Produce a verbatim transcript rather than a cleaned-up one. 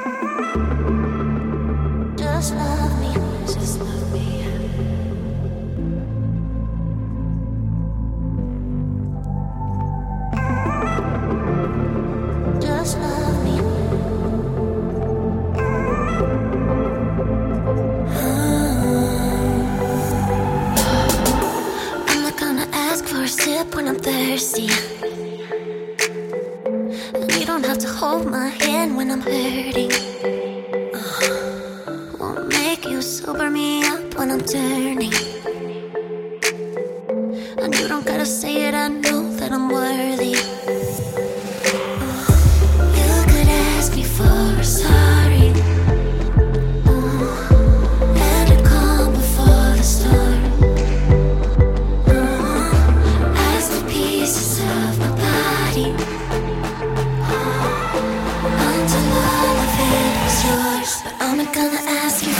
Just love me, just love me. Just love me. I'm not gonna ask for a sip when I'm thirsty. And you don't have to hold my hand when I'm hurting. Won't make you sober me up when I'm turning. And you don't gotta say it, I know that I'm worthy. You could ask me for a sorry, uh, and it'd come before the storm. uh, As the pieces of my body, uh, until all of it was yours. But I'm not gonna ask you